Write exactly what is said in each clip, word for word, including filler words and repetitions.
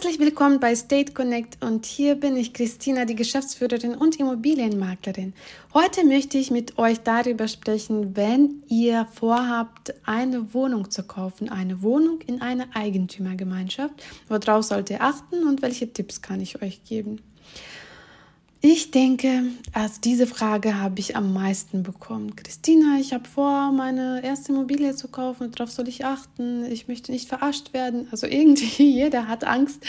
Herzlich willkommen bei State Connect und hier bin ich, Christina, die Geschäftsführerin und Immobilienmaklerin. Heute möchte ich mit euch darüber sprechen, wenn ihr vorhabt, eine Wohnung zu kaufen, eine Wohnung in einer Eigentümergemeinschaft. Worauf sollt ihr achten und welche Tipps kann ich euch geben? Ich denke, also diese Frage habe ich am meisten bekommen. Christina, ich habe vor, meine erste Immobilie zu kaufen. Darauf soll ich achten. Ich möchte nicht verarscht werden. Also irgendwie jeder hat Angst,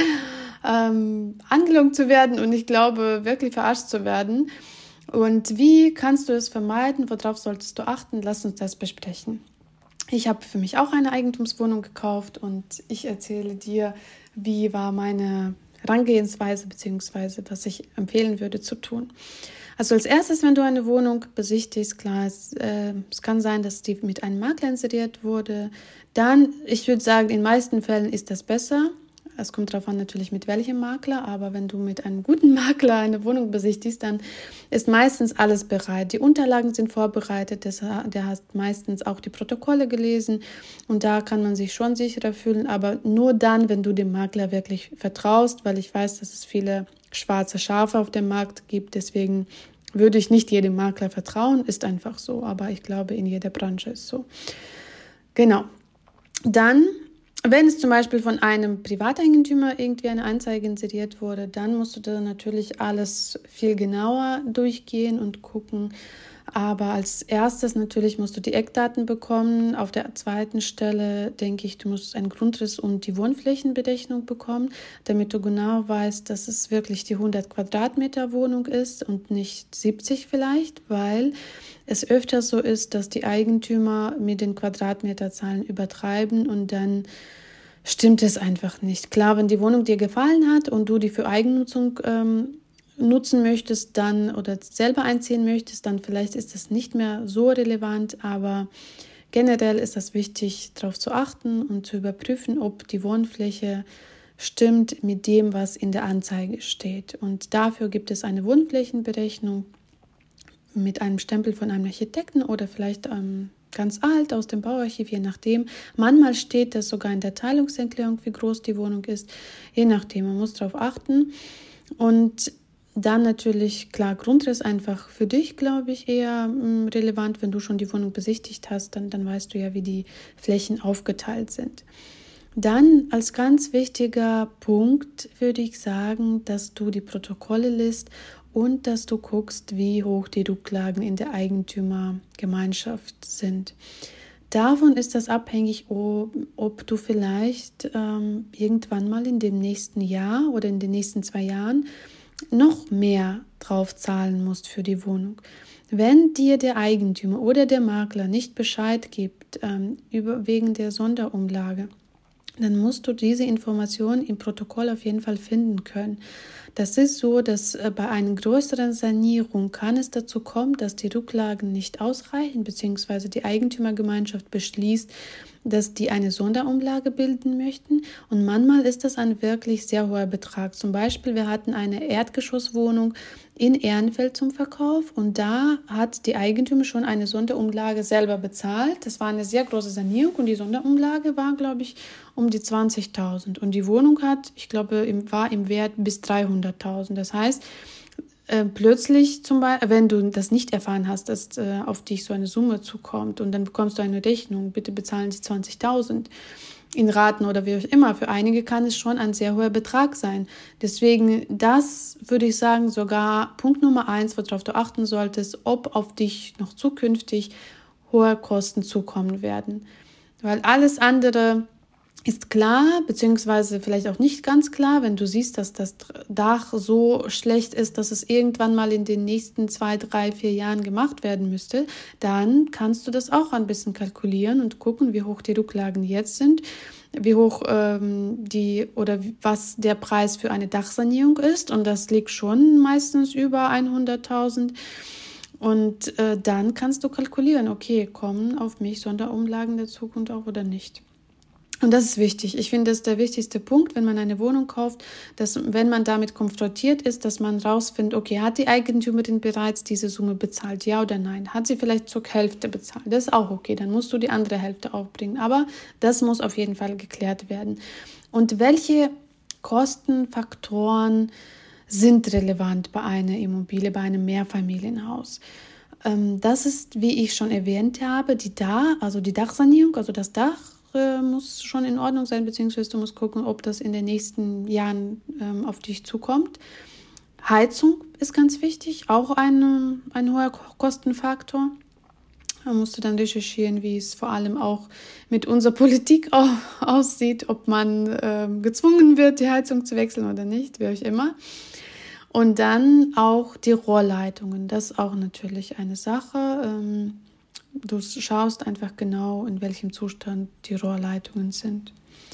ähm, angelogen zu werden und ich glaube, wirklich verarscht zu werden. Und wie kannst du es vermeiden? Worauf solltest du achten? Lass uns das besprechen. Ich habe für mich auch eine Eigentumswohnung gekauft und ich erzähle dir, wie war meine Herangehensweise beziehungsweise was ich empfehlen würde zu tun. Also als erstes, wenn du eine Wohnung besichtigst, klar, es, äh, es kann sein, dass die mit einem Makler inseriert wurde. Dann, ich würde sagen, in den meisten Fällen ist das besser. Es kommt darauf an natürlich mit welchem Makler, aber wenn du mit einem guten Makler eine Wohnung besichtigst, dann ist meistens alles bereit. Die Unterlagen sind vorbereitet, das, der hat meistens auch die Protokolle gelesen und da kann man sich schon sicherer fühlen, aber nur dann, wenn du dem Makler wirklich vertraust, weil ich weiß, dass es viele schwarze Schafe auf dem Markt gibt, deswegen würde ich nicht jedem Makler vertrauen, ist einfach so, aber ich glaube, in jeder Branche ist so. Genau. Dann, wenn es zum Beispiel von einem Privateigentümer irgendwie eine Anzeige inseriert wurde, dann musst du da natürlich alles viel genauer durchgehen und gucken. Aber als erstes natürlich musst du die Eckdaten bekommen. Auf der zweiten Stelle denke ich, du musst einen Grundriss und die Wohnflächenberechnung bekommen, damit du genau weißt, dass es wirklich die hundert Quadratmeter Wohnung ist und nicht siebzig vielleicht, weil es öfter so ist, dass die Eigentümer mit den Quadratmeterzahlen übertreiben und dann stimmt es einfach nicht. Klar, wenn die Wohnung dir gefallen hat und du die für Eigennutzung ähm, nutzen möchtest, dann oder selber einziehen möchtest, dann vielleicht ist das nicht mehr so relevant, aber generell ist das wichtig, darauf zu achten und zu überprüfen, ob die Wohnfläche stimmt mit dem, was in der Anzeige steht. Und dafür gibt es eine Wohnflächenberechnung mit einem Stempel von einem Architekten oder vielleicht ähm, ganz alt aus dem Bauarchiv, je nachdem. Manchmal steht das sogar in der Teilungserklärung, wie groß die Wohnung ist, je nachdem. Man muss darauf achten. Und dann natürlich, klar, Grundriss einfach für dich, glaube ich, eher mh, relevant. Wenn du schon die Wohnung besichtigt hast, dann, dann weißt du ja, wie die Flächen aufgeteilt sind. Dann als ganz wichtiger Punkt würde ich sagen, dass du die Protokolle liest und dass du guckst, wie hoch die Rücklagen in der Eigentümergemeinschaft sind. Davon ist das abhängig, ob, ob du vielleicht ähm, irgendwann mal in dem nächsten Jahr oder in den nächsten zwei Jahren noch mehr drauf zahlen musst für die Wohnung. Wenn dir der Eigentümer oder der Makler nicht Bescheid gibt ähm, über, wegen der Sonderumlage, dann musst du diese Information im Protokoll auf jeden Fall finden können. Das ist so, dass äh, bei einer größeren Sanierung kann es dazu kommen, dass die Rücklagen nicht ausreichen, beziehungsweise die Eigentümergemeinschaft beschließt, dass die eine Sonderumlage bilden möchten. Und manchmal ist das ein wirklich sehr hoher Betrag. Zum Beispiel, wir hatten eine Erdgeschosswohnung in Ehrenfeld zum Verkauf und da hat die Eigentümer schon eine Sonderumlage selber bezahlt. Das war eine sehr große Sanierung und die Sonderumlage war, glaube ich, um die zwanzigtausend. Und die Wohnung hat, ich glaube, war im Wert bis dreihunderttausend. Das heißt, äh, plötzlich, zum Beispiel, wenn du das nicht erfahren hast, dass äh, auf dich so eine Summe zukommt und dann bekommst du eine Rechnung, bitte bezahlen Sie zwanzigtausend in Raten oder wie auch immer. Für einige kann es schon ein sehr hoher Betrag sein. Deswegen, das würde ich sagen, sogar Punkt Nummer eins, worauf du achten solltest, ob auf dich noch zukünftig hohe Kosten zukommen werden. Weil alles andere ist klar, beziehungsweise vielleicht auch nicht ganz klar, wenn du siehst, dass das Dach so schlecht ist, dass es irgendwann mal in den nächsten zwei, drei, vier Jahren gemacht werden müsste, dann kannst du das auch ein bisschen kalkulieren und gucken, wie hoch die Rücklagen jetzt sind, wie hoch ähm, die oder was der Preis für eine Dachsanierung ist und das liegt schon meistens über hunderttausend. Und äh, dann kannst du kalkulieren, okay, kommen auf mich Sonderumlagen der Zukunft auch oder nicht. Und das ist wichtig. Ich finde, das ist der wichtigste Punkt, wenn man eine Wohnung kauft, dass, wenn man damit konfrontiert ist, dass man rausfindet, okay, hat die Eigentümerin bereits diese Summe bezahlt, ja oder nein? Hat sie vielleicht zur Hälfte bezahlt? Das ist auch okay, dann musst du die andere Hälfte aufbringen. Aber das muss auf jeden Fall geklärt werden. Und welche Kostenfaktoren sind relevant bei einer Immobilie, bei einem Mehrfamilienhaus. Das ist, wie ich schon erwähnt habe, die Dach, also die Dachsanierung, also das Dach äh, muss schon in Ordnung sein, beziehungsweise du musst gucken, ob das in den nächsten Jahren ähm, auf dich zukommt. Heizung ist ganz wichtig, auch ein, ein hoher Kostenfaktor. Da musst du dann recherchieren, wie es vor allem auch mit unserer Politik auch aussieht, ob man äh, gezwungen wird, die Heizung zu wechseln oder nicht, wie auch immer. Und dann auch die Rohrleitungen, das ist auch natürlich eine Sache. Ähm, du schaust einfach genau, in welchem Zustand die Rohrleitungen sind.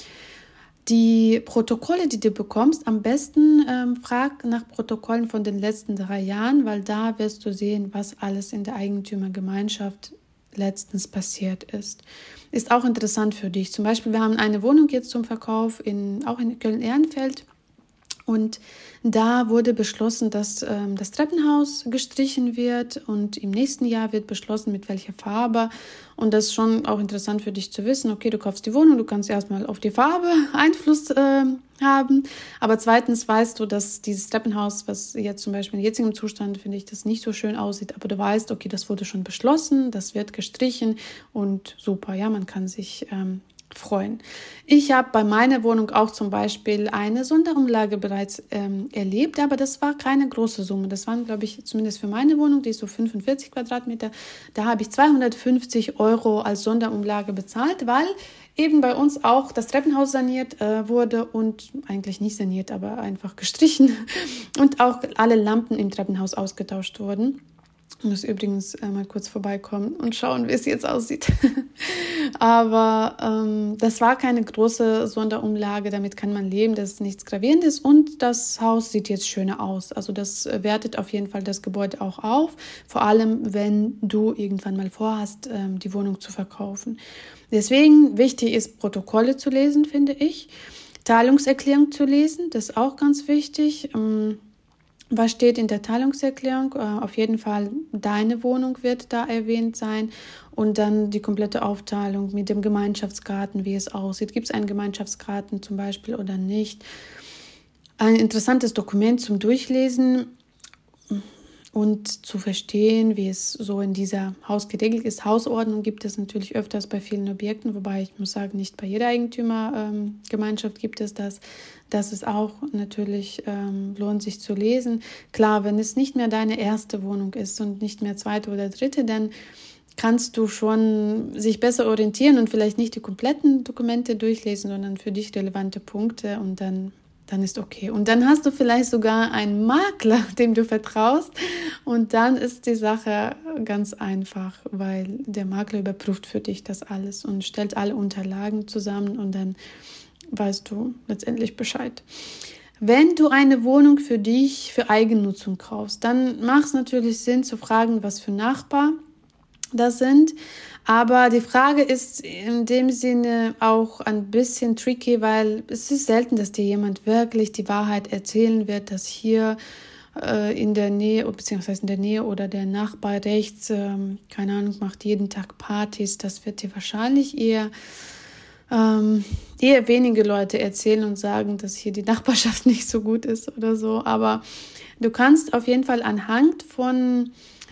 Die Protokolle, die du bekommst, am besten ähm, frag nach Protokollen von den letzten drei Jahren, weil da wirst du sehen, was alles in der Eigentümergemeinschaft letztens passiert ist. Ist auch interessant für dich. Zum Beispiel, wir haben eine Wohnung jetzt zum Verkauf, in, auch in Köln-Ehrenfeld. Und da wurde beschlossen, dass ähm, das Treppenhaus gestrichen wird und im nächsten Jahr wird beschlossen, mit welcher Farbe. Und das ist schon auch interessant für dich zu wissen, okay, du kaufst die Wohnung, du kannst erstmal auf die Farbe Einfluss äh, haben. Aber zweitens weißt du, dass dieses Treppenhaus, was jetzt zum Beispiel in jetzigem Zustand, finde ich, das nicht so schön aussieht, aber du weißt, okay, das wurde schon beschlossen, das wird gestrichen und super, ja, man kann sich ähm, freuen. Ich habe bei meiner Wohnung auch zum Beispiel eine Sonderumlage bereits ähm, erlebt, aber das war keine große Summe. Das waren, glaube ich, zumindest für meine Wohnung, die ist so fünfundvierzig Quadratmeter, da habe ich zweihundertfünfzig Euro als Sonderumlage bezahlt, weil eben bei uns auch das Treppenhaus saniert äh, wurde und eigentlich nicht saniert, aber einfach gestrichen und auch alle Lampen im Treppenhaus ausgetauscht wurden. Ich muss übrigens äh, mal kurz vorbeikommen und schauen, wie es jetzt aussieht. Aber ähm, das war keine große Sonderumlage, damit kann man leben, das ist nichts Gravierendes und das Haus sieht jetzt schöner aus. Also das wertet auf jeden Fall das Gebäude auch auf, vor allem wenn du irgendwann mal vorhast, ähm, die Wohnung zu verkaufen. Deswegen wichtig ist, Protokolle zu lesen, finde ich. Teilungserklärung zu lesen, das ist auch ganz wichtig. Ähm, Was steht in der Teilungserklärung? Auf jeden Fall deine Wohnung wird da erwähnt sein und dann die komplette Aufteilung mit dem Gemeinschaftsgarten, wie es aussieht. Gibt es einen Gemeinschaftsgarten zum Beispiel oder nicht? Ein interessantes Dokument zum Durchlesen und zu verstehen, wie es so in dieser Haus geregelt ist. Hausordnung gibt es natürlich öfters bei vielen Objekten, wobei ich muss sagen, nicht bei jeder Eigentümergemeinschaft ähm, gibt es das. Das ist auch natürlich, ähm, lohnt sich zu lesen. Klar, wenn es nicht mehr deine erste Wohnung ist und nicht mehr zweite oder dritte, dann kannst du schon sich besser orientieren und vielleicht nicht die kompletten Dokumente durchlesen, sondern für dich relevante Punkte und dann dann ist okay. Und dann hast du vielleicht sogar einen Makler, dem du vertraust und dann ist die Sache ganz einfach, weil der Makler überprüft für dich das alles und stellt alle Unterlagen zusammen und dann weißt du letztendlich Bescheid. Wenn du eine Wohnung für dich, für Eigennutzung kaufst, dann macht es natürlich Sinn zu fragen, was für Nachbarn das sind. Aber die Frage ist in dem Sinne auch ein bisschen tricky, weil es ist selten, dass dir jemand wirklich die Wahrheit erzählen wird, dass hier äh, in der Nähe, beziehungsweise in der Nähe oder der Nachbar rechts, ähm, keine Ahnung, macht jeden Tag Partys. Das wird dir wahrscheinlich eher, ähm, eher wenige Leute erzählen und sagen, dass hier die Nachbarschaft nicht so gut ist oder so. Aber du kannst auf jeden Fall anhand von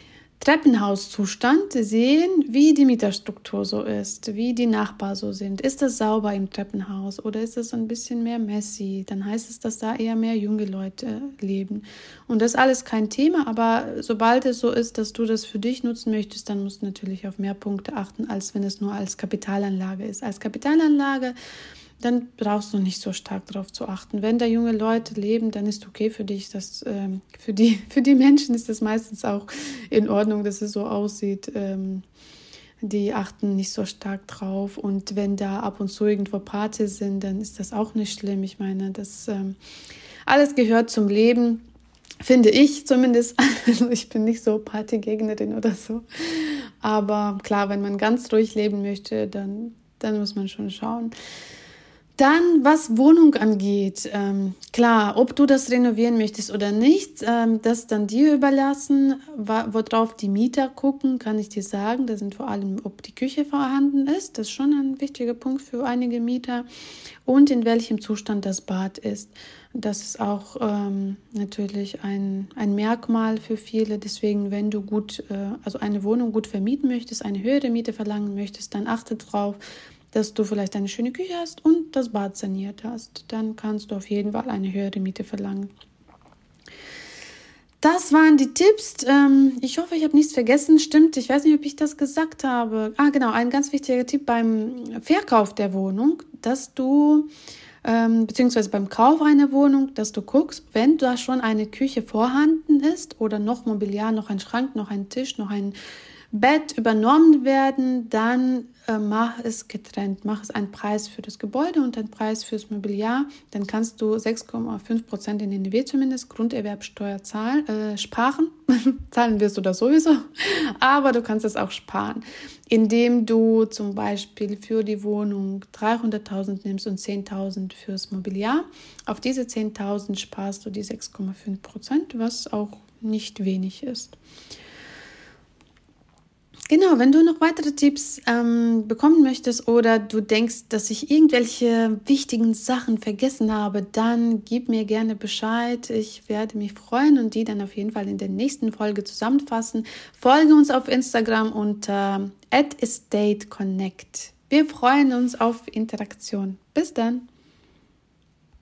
Treppenhauszustand sehen, wie die Mieterstruktur so ist, wie die Nachbarn so sind. Ist das sauber im Treppenhaus oder ist es ein bisschen mehr messy? Dann heißt es, dass da eher mehr junge Leute leben. Und das ist alles kein Thema, aber sobald es so ist, dass du das für dich nutzen möchtest, dann musst du natürlich auf mehr Punkte achten, als wenn es nur als Kapitalanlage ist. Als Kapitalanlage dann brauchst du nicht so stark darauf zu achten. Wenn da junge Leute leben, dann ist okay für dich. Das, ähm, für die, für die Menschen ist das meistens auch in Ordnung, dass es so aussieht. Ähm, die achten nicht so stark drauf. Und wenn da ab und zu irgendwo Partys sind, dann ist das auch nicht schlimm. Ich meine, das ähm, alles gehört zum Leben, finde ich zumindest. Also ich bin nicht so Partygegnerin oder so. Aber klar, wenn man ganz ruhig leben möchte, dann, dann muss man schon schauen. Dann, was Wohnung angeht, ähm, klar, ob du das renovieren möchtest oder nicht, ähm, das dann dir überlassen. Worauf die Mieter gucken, kann ich dir sagen. Das sind vor allem, ob die Küche vorhanden ist. Das ist schon ein wichtiger Punkt für einige Mieter. Und in welchem Zustand das Bad ist. Das ist auch ähm, natürlich ein, ein Merkmal für viele. Deswegen, wenn du gut, äh, also eine Wohnung gut vermieten möchtest, eine höhere Miete verlangen möchtest, dann achte darauf, dass du vielleicht eine schöne Küche hast und das Bad saniert hast. Dann kannst du auf jeden Fall eine höhere Miete verlangen. Das waren die Tipps. Ich hoffe, ich habe nichts vergessen. Stimmt, ich weiß nicht, ob ich das gesagt habe. Ah, genau, ein ganz wichtiger Tipp beim Verkauf der Wohnung, dass du, ähm, beziehungsweise beim Kauf einer Wohnung, dass du guckst, wenn da schon eine Küche vorhanden ist oder noch Mobiliar, noch ein Schrank, noch ein Tisch, noch ein Bett übernommen werden, dann äh, mach es getrennt. Mach es einen Preis für das Gebäude und einen Preis fürs Mobiliar. Dann kannst du sechs Komma fünf Prozent in N R W zumindest Grunderwerbsteuer zahlen, äh, sparen. Zahlen wirst du das sowieso, aber du kannst es auch sparen, indem du zum Beispiel für die Wohnung dreihunderttausend nimmst und zehntausend fürs Mobiliar. Auf diese zehntausend sparst du die sechs Komma fünf Prozent, was auch nicht wenig ist. Genau, wenn du noch weitere Tipps ähm, bekommen möchtest oder du denkst, dass ich irgendwelche wichtigen Sachen vergessen habe, dann gib mir gerne Bescheid. Ich werde mich freuen und die dann auf jeden Fall in der nächsten Folge zusammenfassen. Folge uns auf Instagram unter at estateConnect. Wir freuen uns auf Interaktion. Bis dann.